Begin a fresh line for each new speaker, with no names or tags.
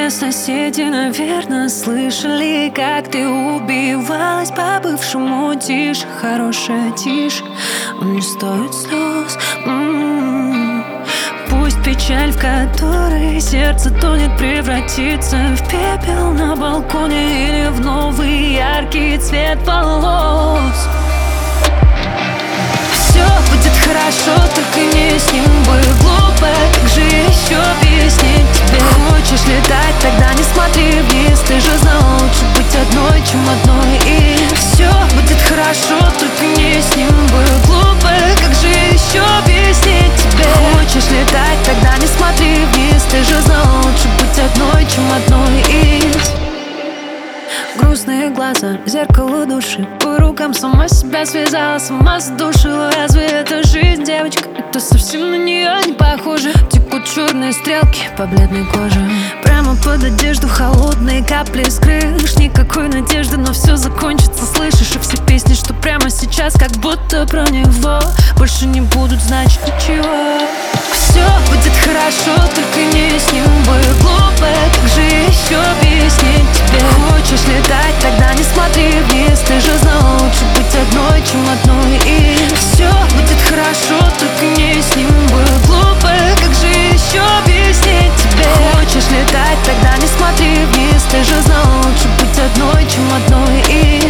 Все соседи, наверное, слышали, как ты убивалась по бывшему. Тише, хорошая тишь, он не стоит слез. Пусть печаль, в которой сердце тонет, превратится в пепел на балконе или в новый яркий цвет волос. Все будет хорошо, только не с ним. Будет глупо, как же еще объяснить тебе? Хочешь летать, тогда не смотри вниз. Ты же знал, лучше быть одной, чем одной. И все будет хорошо, только не с ним. Будет глупо, как же еще объяснить тебе? Хочешь летать, тогда не смотри вниз. Ты же знал, лучше быть одной, чем одной из. Грустные глаза, зеркало души. По рукам сама себя связала, сама задушила. Разве это жизнь, девочка? Это совсем на нее не похоже. Текут черные стрелки по бледной коже. Прямо под одежду холодные капли с крыш. Никакой надежды, но все закончится, слышишь? И все песни, что прямо сейчас, как будто про него, больше не будут значить ничего. Все будет хорошо, только не с ним. Будет глупо, как же еще объяснить тебе? Хочешь летать, тогда не смотри вниз. Ты же знал, лучше быть одной, чем одной. И все будет хорошо, только не с ним. Будет глупо, как же еще объяснить тебе? Хочешь летать, тогда не смотри вниз. Ты же знал, лучше быть одной, чем одной. И